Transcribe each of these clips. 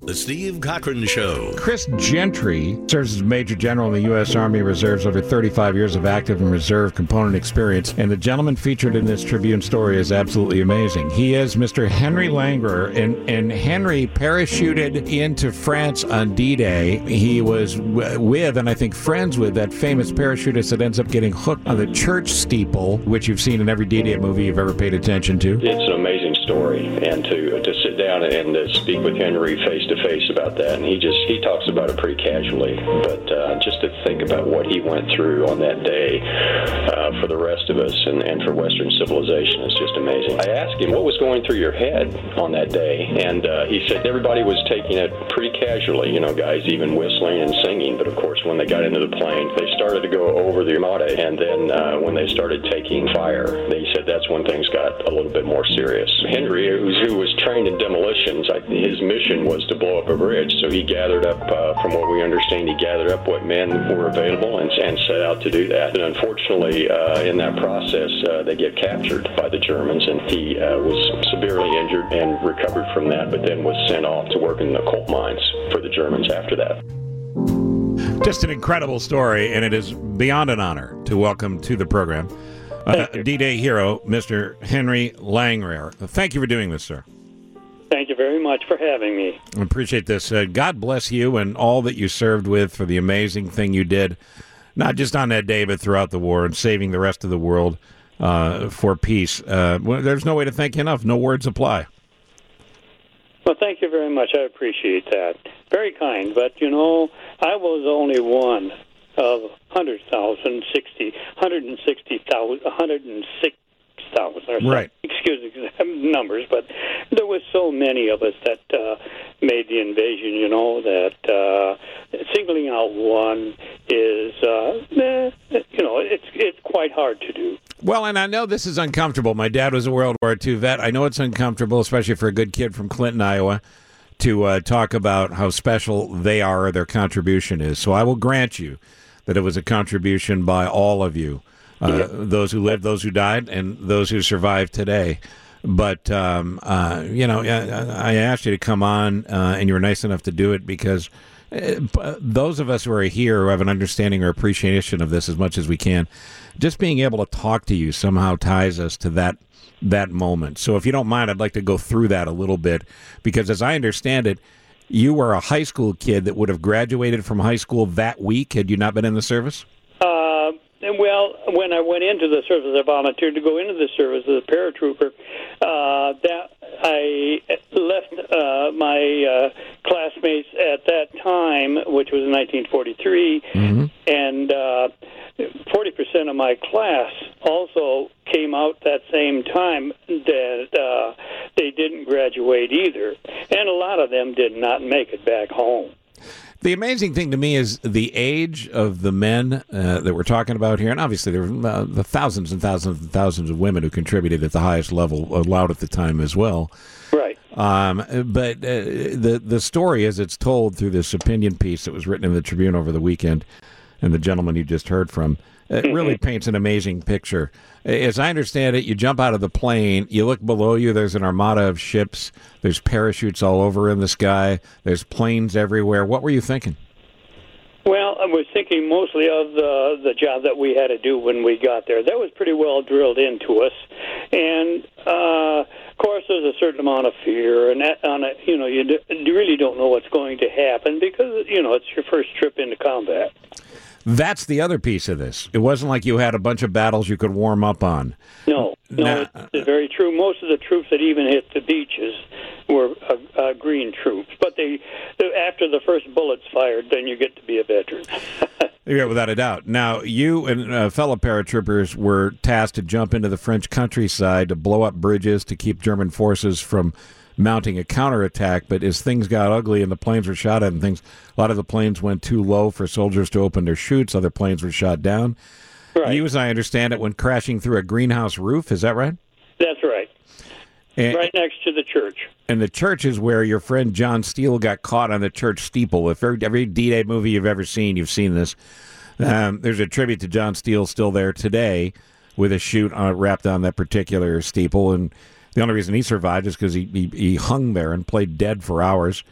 The Steve Cochran Show. Chris Gentry serves as Major General in the U.S. Army Reserves, over 35 years of active and reserve component experience, and the gentleman featured in this Tribune story is absolutely amazing. He is Mr. Henry Langrer, and Henry parachuted into France on D-Day. He was with, and I think friends with, that famous parachutist that ends up getting hooked on the church steeple, which you've seen in every D-Day movie you've ever paid attention to. It's an amazing story, and to sit down and speak with Henry face to face about that, and he talks about it pretty casually, but just to think about what he went through on that day for the rest of us and for Western civilization is just amazing. I asked him what was going through your head on that day, and he said everybody was taking it pretty casually, guys even whistling and singing, but of course when they got into the plane, they started to go over the Armada, and then when they started taking fire, they said that's when things got a little bit more serious. Henry, who was trained in demolitions, his mission was to blow up a bridge, so he gathered up, from what we understand, he gathered up what men were available and set out to do that. And unfortunately, in that process, they get captured by the Germans, and he was severely injured and recovered from that, but then was sent off to work in the coal mines for the Germans after that. Just an incredible story, and it is beyond an honor to welcome to the program D-Day hero, Mr. Henry Langrer. Thank you for doing this, sir. Thank you very much for having me. I appreciate this. God bless you and all that you served with for the amazing thing you did, not just on that day, but throughout the war and saving the rest of the world for peace. There's no way to thank you enough. No words apply. Well, thank you very much. I appreciate that. Very kind. But, I was only one of 106,000, right. Excuse me, numbers, but there was so many of us that made the invasion, that singling out one is, it's quite hard to do. Well, and I know this is uncomfortable. My dad was a World War II vet. I know it's uncomfortable, especially for a good kid from Clinton, Iowa, to talk about how special they are or their contribution is. So I will grant you that it was a contribution by all of you. Those who lived, those who died, and those who survived today. But, I asked you to come on, and you were nice enough to do it because those of us who are here who have an understanding or appreciation of this as much as we can, just being able to talk to you somehow ties us to that moment. So if you don't mind, I'd like to go through that a little bit because as I understand it, you were a high school kid that would have graduated from high school that week had you not been in the service? Well, when I went into the service, I volunteered to go into the service as a paratrooper. That I left my classmates at that time, which was in 1943, and 40% of my class also came out that same time that they didn't graduate either, and a lot of them did not make it back home. The amazing thing to me is the age of the men that we're talking about here, and obviously there were the thousands and thousands and thousands of women who contributed at the highest level allowed at the time as well. Right. But the story as it's told through this opinion piece that was written in the Tribune over the weekend, and the gentleman you just heard from, it really paints an amazing picture. As I understand it, you jump out of the plane, you look below you, there's an armada of ships, there's parachutes all over in the sky, there's planes everywhere. What were you thinking? Well, I was thinking mostly of the job that we had to do when we got there. That was pretty well drilled into us. And, of course, there's a certain amount of fear, and you really don't know what's going to happen because, it's your first trip into combat. That's the other piece of this. It wasn't like you had a bunch of battles you could warm up on. No, it's very true. Most of the troops that even hit the beaches were green troops. But after the first bullet's fired, then you get to be a veteran. Yeah, without a doubt. Now, you and fellow paratroopers were tasked to jump into the French countryside to blow up bridges to keep German forces from mounting a counterattack, but as things got ugly and the planes were shot at and things, a lot of the planes went too low for soldiers to open their chutes. Other planes were shot down. Right. You, as I understand it, went crashing through a greenhouse roof. Is that right? That's right. Right next to the church. And the church is where your friend John Steele got caught on the church steeple. If every D-Day movie you've ever seen, you've seen this. There's a tribute to John Steele still there today with a chute wrapped on that particular steeple, and the only reason he survived is because he hung there and played dead for hours.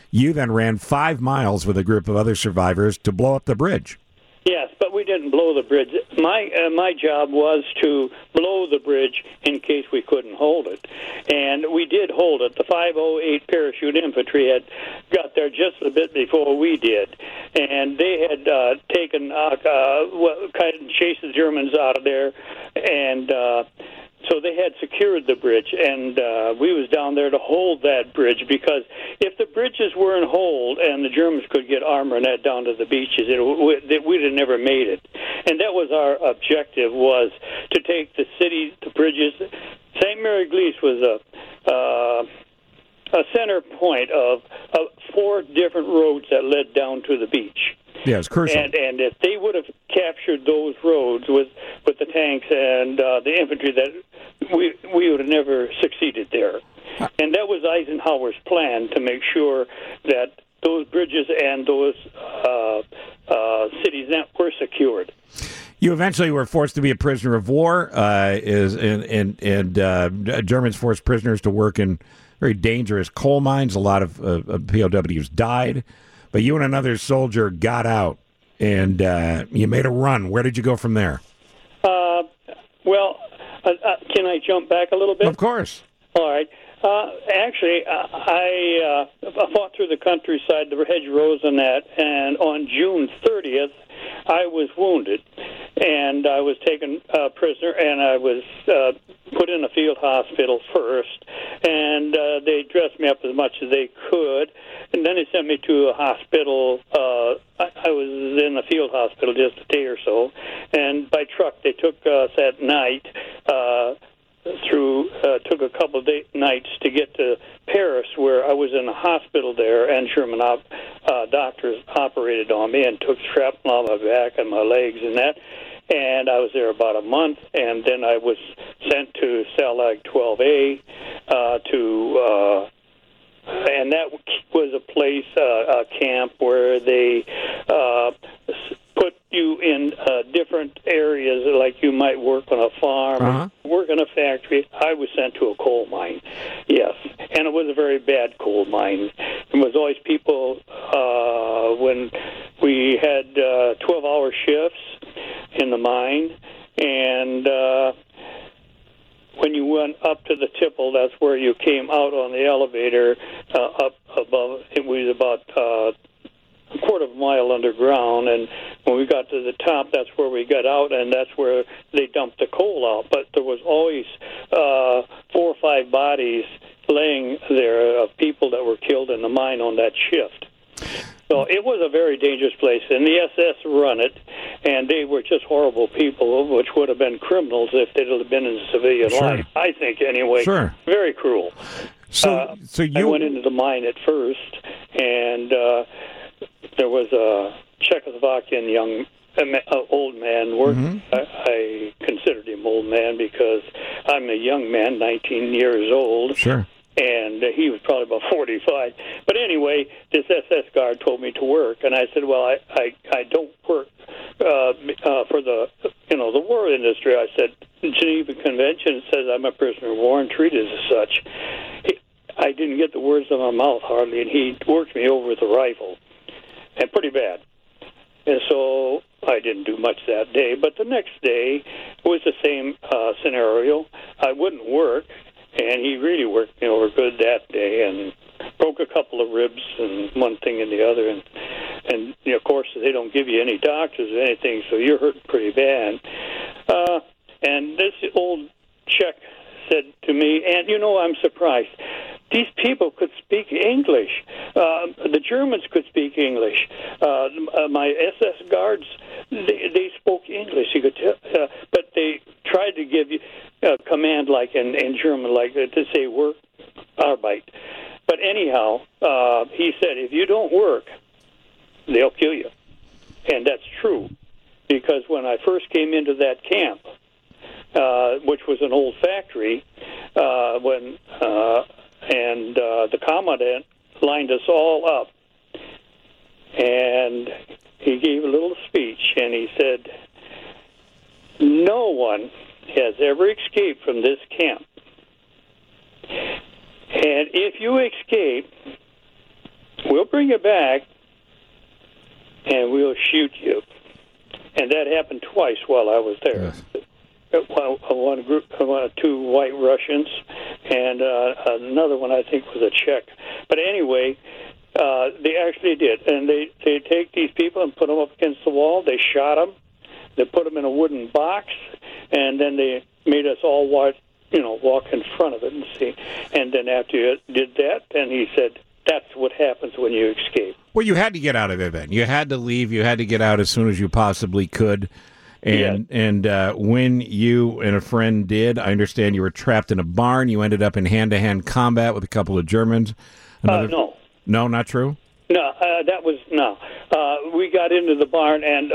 You then ran 5 miles with a group of other survivors to blow up the bridge. Yes, but we didn't blow the bridge. My job was to blow the bridge in case we couldn't hold it, and we did hold it. The 508 Parachute Infantry had got there just a bit before we did, and they had taken kind of chased the Germans out of there, and so they had secured the bridge, and we was down there to hold that bridge, because if the bridges weren't hold and the Germans could get armor and that down to the beaches, we'd have never made it. And that was our objective, was to take the city, the bridges. St. Mary Glees was a center point of 4 different roads that led down to the beach. Yeah, it's crucial. And if they would have captured those roads with the tanks and the infantry, that we would have never succeeded there. And that was Eisenhower's plan, to make sure that those bridges and those cities were secured. You eventually were forced to be a prisoner of war, and Germans forced prisoners to work in very dangerous coal mines. A lot of POWs died. But you and another soldier got out, and you made a run. Where did you go from there? Can I jump back a little bit? Of course. All right. Actually, I fought through the countryside, the hedgerows and that, and on June 30th, I was wounded, and I was taken prisoner, and I was put in a field hospital first, and they dressed me up as much as they could, and then they sent me to a hospital. I was in the field hospital just a day or so, and by truck they took us at night took a couple of nights to get to Paris, where I was in a hospital there, and German doctors operated on me and took shrapnel on my back and my legs and that. And I was there about a month, and then I was sent to Stalag 12A and that was a place, a camp where they put you in different areas, like you might work on a farm, work in a factory. I was sent to a coal mine, yes, and it was a very bad coal mine. There was always people, when we had 12-hour shifts in the mine, and when you went up to the tipple, that's where you came out on the elevator up above. It was about a quarter of a mile underground, and when we got to the top, that's where we got out, and that's where they dumped the coal out. But there was always 4 or 5 bodies laying there of people that were killed in the mine on that shift. So it was a very dangerous place, and the SS run it, and they were just horrible people, which would have been criminals if they'd have been in civilian life, I think, anyway. Sure. Very cruel. So you... I went into the mine at first, and there was a Czechoslovakian old man working. I considered him old man because I'm a young man, 19 years old. Sure. And he was probably about 45. But anyway, this SS guard told me to work, and I said, well, I don't work for the war industry. I said, the Geneva Convention says I'm a prisoner of war and treated as such. I didn't get the words out of my mouth hardly, and he worked me over with a rifle, and pretty bad. And so I didn't do much that day. But the next day was the same scenario. I wouldn't work. And he really worked me over good that day, and broke a couple of ribs and one thing and the other. And of course, they don't give you any doctors or anything, so you're hurting pretty bad. And this old Czech said to me, and I'm surprised, these people could speak English. The Germans could speak English. My SS guards, they spoke English. You could tell, but they tried to give you a command like in German, like to say work, Arbeit. But anyhow, he said, if you don't work, they'll kill you. And that's true, because when I first came into that camp, which was an old factory, the commandant lined us all up, and he gave a little speech, and he said, no one has ever escaped from this camp. And if you escape, we'll bring you back, and we'll shoot you. And that happened twice while I was there. Yes. Two white Russians, and another one I think was a Czech. But anyway, they actually did, and they take these people and put them up against the wall. They shot them. They put them in a wooden box, and then they made us all walk in front of it and see. And then after you did that, then he said, "That's what happens when you escape." Well, you had to get out of there then. You had to leave. You had to get out as soon as you possibly could. And when you and a friend did, I understand you were trapped in a barn. You ended up in hand-to-hand combat with a couple of Germans. No. No, not true? No, that was, no. We got into the barn, and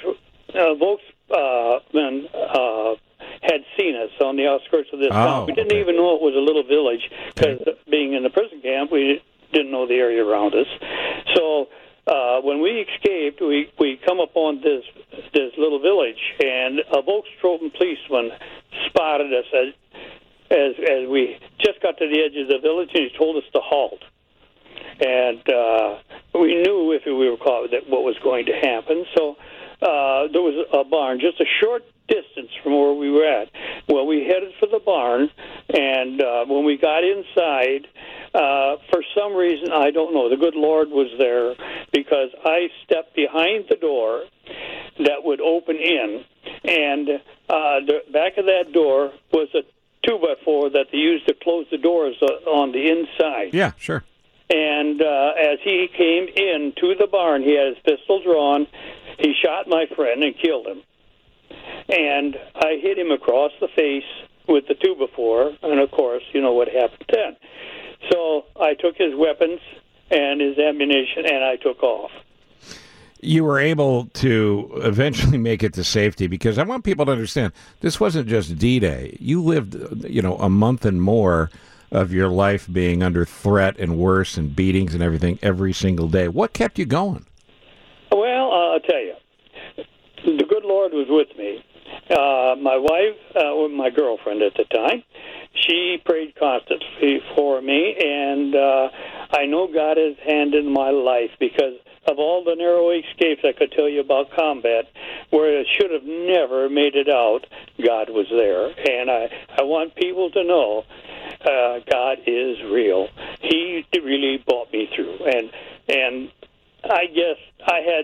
Volksmen had seen us on the outskirts of this town. We didn't even know it was a little village, because being in the prison camp, we didn't know the area around us. So when we escaped, we come upon this little village, and a Volkstropen policeman spotted us as we just got to the edge of the village, and he told us to halt. And we knew if we were caught that what was going to happen. So there was a barn just a short distance from where we were at. Well, we headed for the barn, and when we got inside, for some reason, I don't know, the good Lord was there, because I stepped behind the door that would open in, and the back of that door was a 2x4 that they used to close the doors on the inside. Yeah, sure. And as he came in to the barn, he had his pistol drawn. He shot my friend and killed him. And I hit him across the face with the 2x4, and of course, you know what happened then. So I took his weapons and his ammunition, and I took off. You were able to eventually make it to safety, because I want people to understand, this wasn't just D-Day. You lived, a month and more of your life being under threat and worse and beatings and everything every single day. What kept you going? Well, I'll tell you. The good Lord was with me. My wife, my girlfriend at the time, she prayed constantly for me, and I know God has hand in my life, because of all the narrow escapes I could tell you about combat, where I should have never made it out, God was there. And I want people to know God is real. He really brought me through. And I guess I had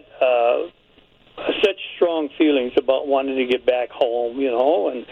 such strong feelings about wanting to get back home, and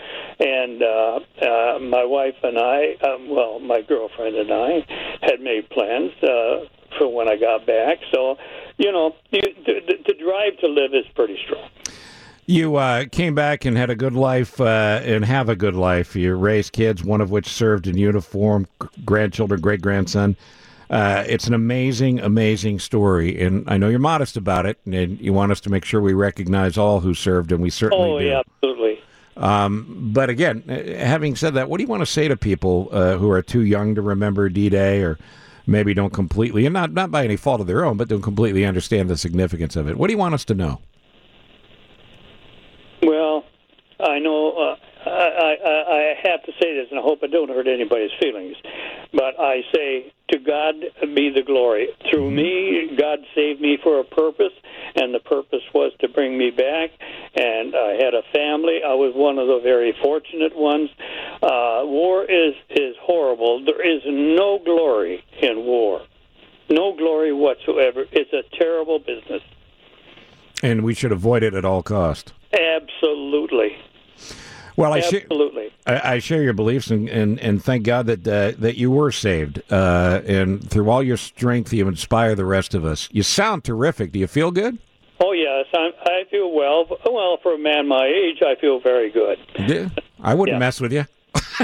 my wife and I, my girlfriend and I, had made plans for when I got back. So, the drive to live is pretty strong. You came back and had a good life and have a good life. You raised kids, one of which served in uniform, grandchildren, great-grandson. It's an amazing, amazing story, and I know you're modest about it, and you want us to make sure we recognize all who served, and we certainly do. Oh, yeah, absolutely. But again, having said that, what do you want to say to people who are too young to remember D-Day, or maybe don't completely, and not by any fault of their own, but don't completely understand the significance of it? What do you want us to know? Well, I know I have to say this, and I hope I don't hurt anybody's feelings, but I say, to God be the glory. Through me, God saved me for a purpose, and the purpose was to bring me back, and I had a family. I was one of the very fortunate ones. War is horrible. There is no glory in war. No glory whatsoever. It's a terrible business. And we should avoid it at all cost. Absolutely. Well, I share your beliefs, and thank God that you were saved. And through all your strength, you inspire the rest of us. You sound terrific. Do you feel good? Oh, yes. I feel well. Well, for a man my age, I feel very good. Yeah, I wouldn't mess with you.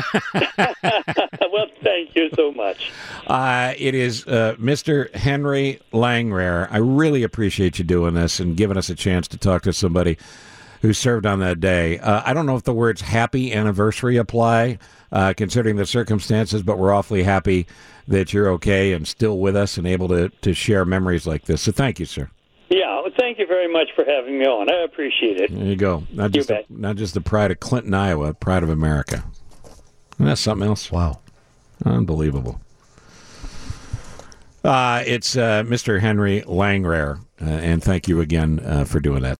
Well, thank you so much. It is Mr. Henry Langrare. I really appreciate you doing this and giving us a chance to talk to somebody who served on that day. I don't know if the words happy anniversary apply, considering the circumstances, but we're awfully happy that you're okay and still with us and able to share memories like this. So thank you, sir. Yeah, thank you very much for having me on. I appreciate it. There you go. Not just the pride of Clinton, Iowa, pride of America. And that's something else. Wow. Unbelievable. It's Mr. Henry Langrare, and thank you again for doing that.